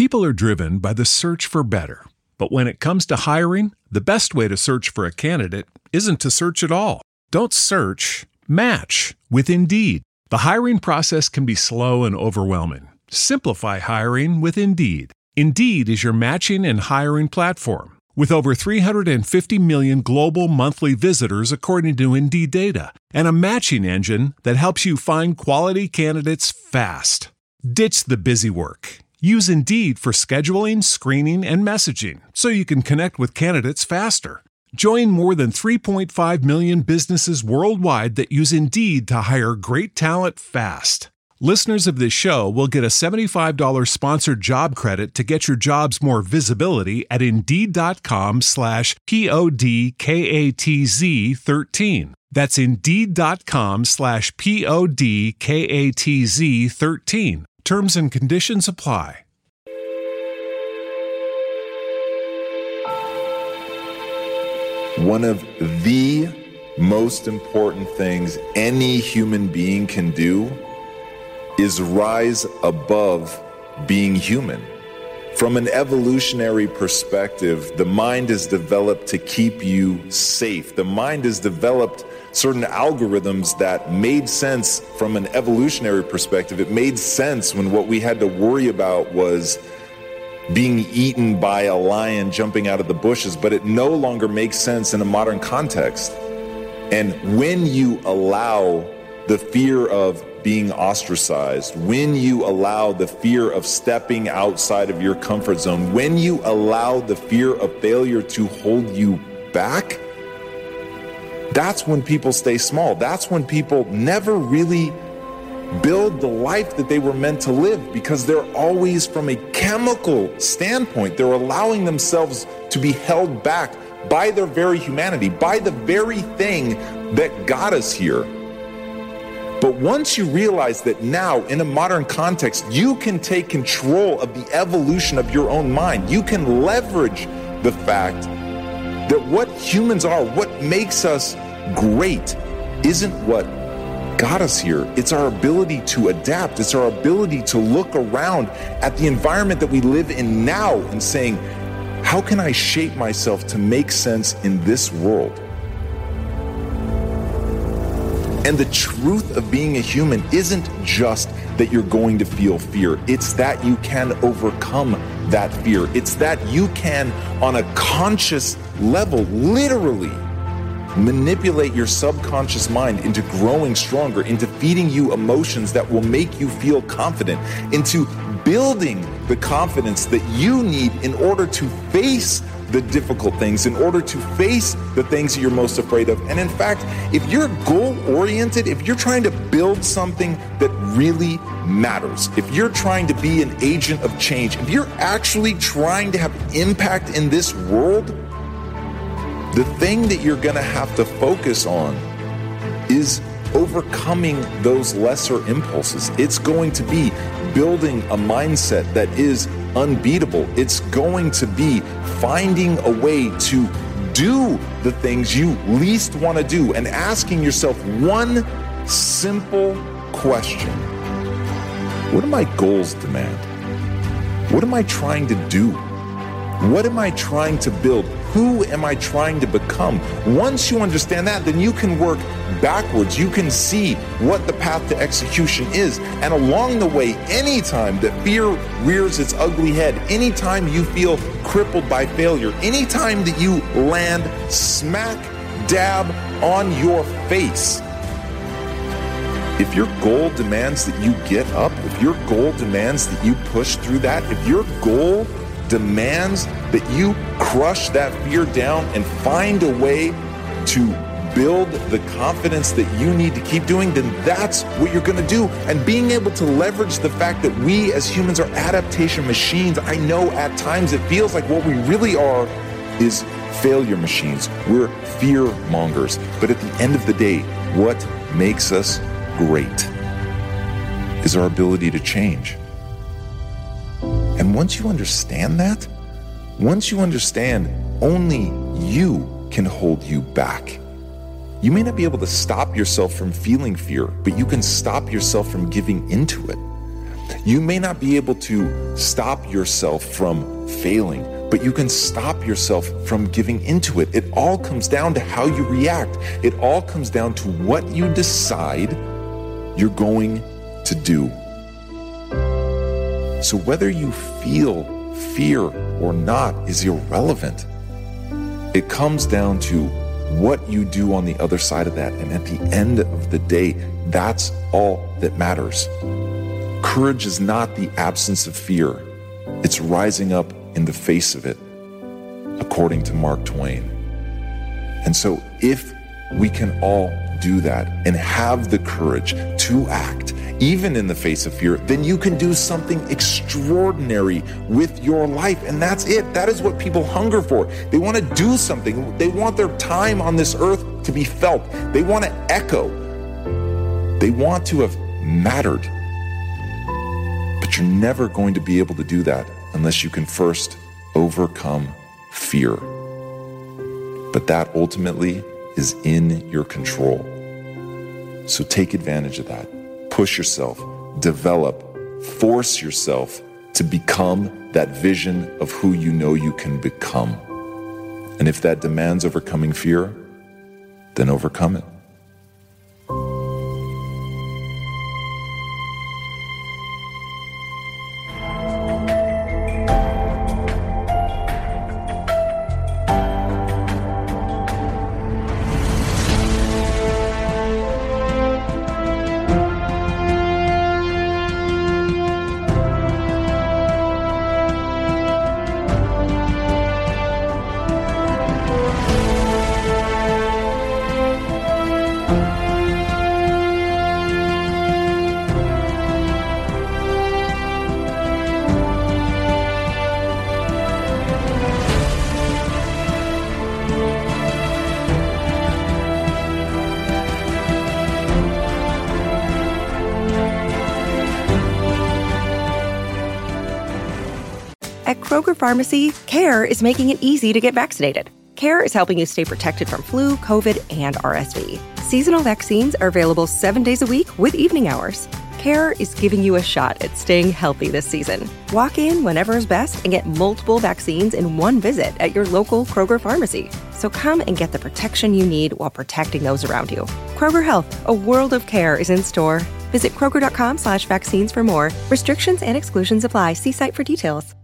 People are driven by the search for better. But when it comes to hiring, the best way to search for a candidate isn't to search at all. Don't search, match with Indeed. The hiring process can be slow and overwhelming. Simplify hiring with Indeed. Indeed is your matching and hiring platform. With over 350 million global monthly visitors according to Indeed data, and a matching engine that helps you find quality candidates fast. Ditch the busy work. Use Indeed for scheduling, screening, and messaging so you can connect with candidates faster. Join more than 3.5 million businesses worldwide that use Indeed to hire great talent fast. Listeners of this show will get a $75 sponsored job credit to get your jobs more visibility at Indeed.com/PODKATZ13. That's Indeed.com/PODKATZ13. Terms and conditions apply. One of the most important things any human being can do is rise above being human. From an evolutionary perspective, the mind is developed to keep you safe. The mind has developed certain algorithms that made sense from an evolutionary perspective. It made sense when what we had to worry about was being eaten by a lion jumping out of the bushes, but it no longer makes sense in a modern context. And when you allow the fear of being ostracized, when you allow the fear of stepping outside of your comfort zone, when you allow the fear of failure to hold you back, that's when people stay small. That's when people never really build the life that they were meant to live, because they're always, from a chemical standpoint, they're allowing themselves to be held back by their very humanity, by the very thing that got us here. But once you realize that now, in a modern context, you can take control of the evolution of your own mind, you can leverage the fact that what humans are, what makes us great, isn't what got us here. It's our ability to adapt. It's our ability to look around at the environment that we live in now and saying, how can I shape myself to make sense in this world? And the truth of being a human isn't just that you're going to feel fear. It's that you can overcome that fear. It's that you can, on a conscious level, literally manipulate your subconscious mind into growing stronger, into feeding you emotions that will make you feel confident, into building the confidence that you need in order to face the difficult things, in order to face the things that you're most afraid of. And in fact, if you're goal-oriented, if you're trying to build something that really matters, if you're trying to be an agent of change, if you're actually trying to have impact in this world, the thing that you're going to have to focus on is overcoming those lesser impulses. It's going to be building a mindset that is unbeatable. It's going to be finding a way to do the things you least want to do and asking yourself one simple question. What do my goals demand? What am I trying to do? What am I trying to build? Who am I trying to become? Once you understand that, then you can work backwards. You can see what the path to execution is. And along the way, anytime that fear rears its ugly head, anytime you feel crippled by failure, anytime that you land smack dab on your face, if your goal demands that you get up, if your goal demands that you push through that, if your goal demands that you crush that fear down and find a way to build the confidence that you need to keep doing, then that's what you're going to do. And being able to leverage the fact that we as humans are adaptation machines. I know at times it feels like what we really are is failure machines. We're fear mongers. But at the end of the day, what makes us great is our ability to change. And once you understand that, once you understand only you can hold you back, you may not be able to stop yourself from feeling fear, but you can stop yourself from giving into it. You may not be able to stop yourself from failing, but you can stop yourself from giving into it. It all comes down to how you react. It all comes down to what you decide you're going to do. So whether you feel fear or not is irrelevant. It comes down to what you do on the other side of that. And at the end of the day, that's all that matters. Courage is not the absence of fear. It's rising up in the face of it, according to Mark Twain. And so if we can all do that and have the courage to act, even in the face of fear, then you can do something extraordinary with your life. And that's it. That is what people hunger for. They want to do something. They want their time on this earth to be felt. They want to echo. They want to have mattered. But you're never going to be able to do that unless you can first overcome fear. But that ultimately is in your control. So take advantage of that. Push yourself, develop, force yourself to become that vision of who you know you can become. And if that demands overcoming fear, then overcome it. At Kroger Pharmacy, CARE is making it easy to get vaccinated. CARE is helping you stay protected from flu, COVID, and RSV. Seasonal vaccines are available 7 days a week with evening hours. CARE is giving you a shot at staying healthy this season. Walk in whenever is best and get multiple vaccines in one visit at your local Kroger Pharmacy. So come and get the protection you need while protecting those around you. Kroger Health, a world of care is in store. Visit Kroger.com/vaccines for more. Restrictions and exclusions apply. See site for details.